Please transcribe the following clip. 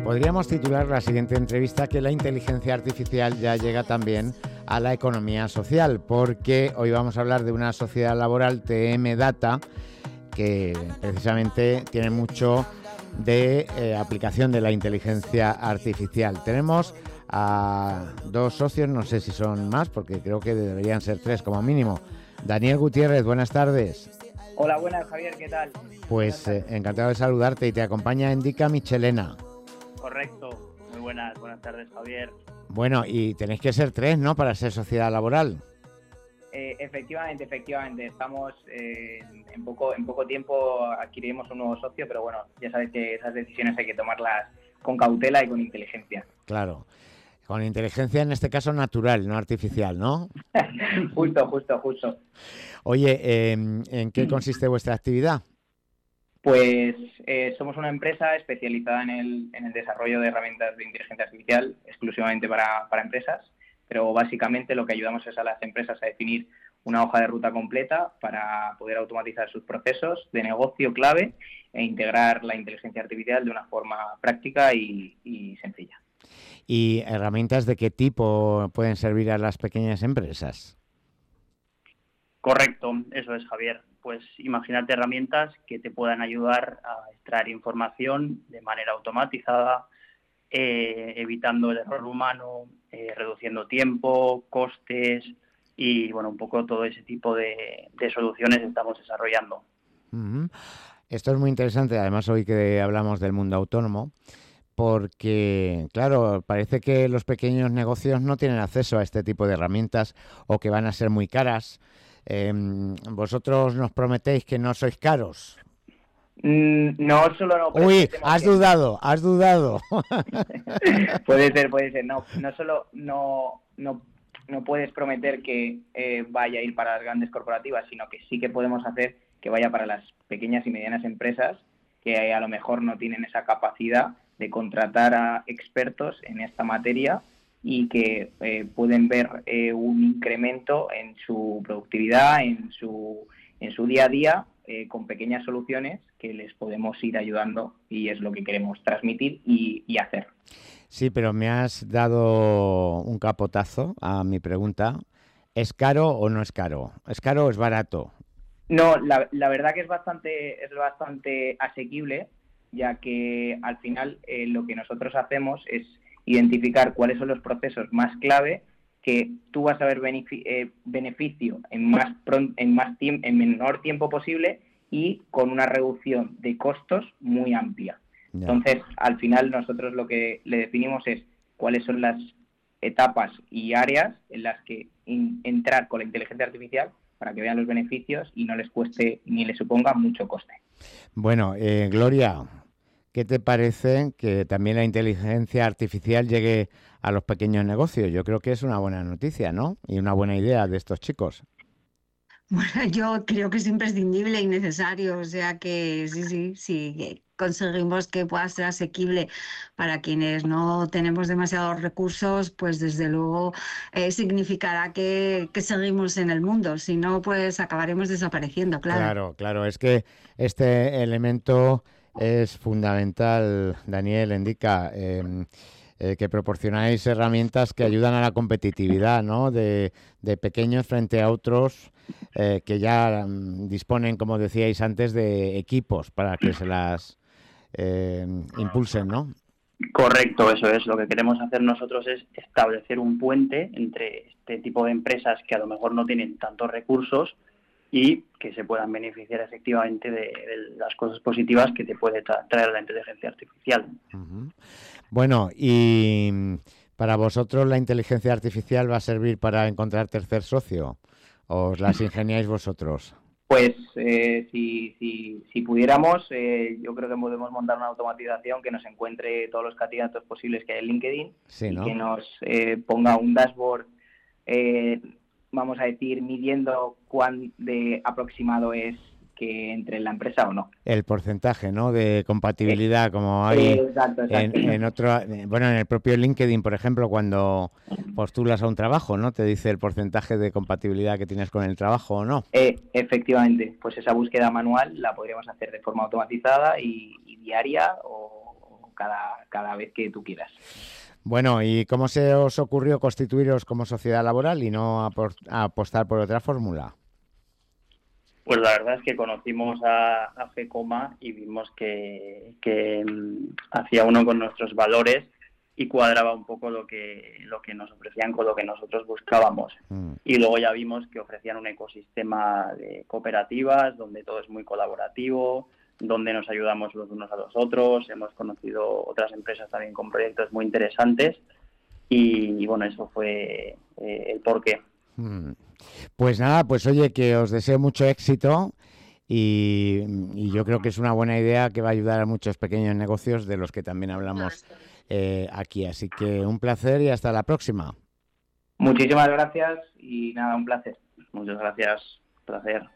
Podríamos titular la siguiente entrevista que la inteligencia artificial ya llega también a la economía social, porque hoy vamos a hablar de una sociedad laboral, TM Data, que precisamente tiene mucho de aplicación de la inteligencia artificial. Tenemos a dos socios, no sé si son más, porque creo que deberían ser tres como mínimo. Daniel Gutiérrez, buenas tardes. Hola, buenas, Javier, ¿qué tal? Pues encantado de saludarte, y te acompaña Indica Michelena. Correcto, muy buenas tardes, Javier. Bueno, y tenéis que ser tres, ¿no?, para ser sociedad laboral. Efectivamente, estamos en poco tiempo adquiriremos un nuevo socio, pero bueno, ya sabes que esas decisiones hay que tomarlas con cautela y con inteligencia. Claro, con inteligencia en este caso natural, no artificial, ¿no? Justo. Oye, ¿en qué consiste vuestra actividad? Pues somos una empresa especializada en el desarrollo de herramientas de inteligencia artificial exclusivamente para empresas, pero básicamente lo que ayudamos es a las empresas a definir una hoja de ruta completa para poder automatizar sus procesos de negocio clave e integrar la inteligencia artificial de una forma práctica y sencilla. ¿Y herramientas de qué tipo pueden servir a las pequeñas empresas? Correcto, eso es, Javier. Pues imagínate herramientas que te puedan ayudar a extraer información de manera automatizada, evitando el error humano, reduciendo tiempo, costes y, bueno, un poco todo ese tipo de soluciones estamos desarrollando. Uh-huh. Esto es muy interesante, además hoy que hablamos del mundo autónomo, porque, claro, parece que los pequeños negocios no tienen acceso a este tipo de herramientas o que van a ser muy caras. Vosotros nos prometéis que no sois caros. No solo no. Uy, has dudado. Puede ser. No solo no puedes prometer que vaya a ir para las grandes corporativas, sino que sí que podemos hacer que vaya para las pequeñas y medianas empresas que a lo mejor no tienen esa capacidad de contratar a expertos en esta materia y que pueden ver un incremento en su productividad, en su día a día, con pequeñas soluciones que les podemos ir ayudando, y es lo que queremos transmitir y hacer. Sí, pero me has dado un capotazo a mi pregunta. ¿Es caro o no es caro? ¿Es caro o es barato? No, la verdad que es bastante asequible, ya que al final lo que nosotros hacemos es identificar cuáles son los procesos más clave que tú vas a ver beneficio en menor tiempo posible y con una reducción de costos muy amplia. Ya. Entonces, al final nosotros lo que le definimos es cuáles son las etapas y áreas en las que entrar con la inteligencia artificial para que vean los beneficios y no les cueste ni les suponga mucho coste. Bueno, Gloria, ¿qué te parece que también la inteligencia artificial llegue a los pequeños negocios? Yo creo que es una buena noticia, ¿no? Y una buena idea de estos chicos. Bueno, yo creo que es imprescindible y necesario, o sea que sí, conseguimos que pueda ser asequible para quienes no tenemos demasiados recursos, pues desde luego significará que seguimos en el mundo, si no, pues acabaremos desapareciendo, claro. Claro, es que este elemento es fundamental, Daniel, indica que proporcionáis herramientas que ayudan a la competitividad, ¿no?, de pequeños frente a otros que ya disponen, como decíais antes, de equipos para que se las impulsen, ¿no? Correcto, eso es. Lo que queremos hacer nosotros es establecer un puente entre este tipo de empresas que a lo mejor no tienen tantos recursos y que se puedan beneficiar efectivamente de las cosas positivas que te puede traer la inteligencia artificial. Uh-huh. Bueno, y para vosotros la inteligencia artificial va a servir para encontrar tercer socio, ¿o os las ingeniáis vosotros? Pues si pudiéramos, yo creo que podemos montar una automatización que nos encuentre todos los candidatos posibles que hay en LinkedIn, sí, y ¿no?, que nos ponga un dashboard, vamos a decir, midiendo cuán de aproximado es que entre en la empresa o no. El porcentaje, ¿no?, de compatibilidad, como hay Exacto. en otro, bueno, en el propio LinkedIn, por ejemplo, cuando postulas a un trabajo, ¿no?, te dice el porcentaje de compatibilidad que tienes con el trabajo o no. Efectivamente, pues esa búsqueda manual la podríamos hacer de forma automatizada y diaria o cada vez que tú quieras. Bueno, ¿y cómo se os ocurrió constituiros como sociedad laboral y no apostar por otra fórmula? Pues la verdad es que conocimos a FECOMA y vimos que hacía uno con nuestros valores y cuadraba un poco lo que nos ofrecían con lo que nosotros buscábamos. Y luego ya vimos que ofrecían un ecosistema de cooperativas donde todo es muy colaborativo, donde nos ayudamos los unos a los otros. Hemos conocido otras empresas también con proyectos muy interesantes y bueno, eso fue el porqué. Pues nada, pues oye, que os deseo mucho éxito y yo creo que es una buena idea que va a ayudar a muchos pequeños negocios de los que también hablamos aquí. Así que un placer y hasta la próxima. Muchísimas gracias y nada, un placer. Muchas gracias, placer.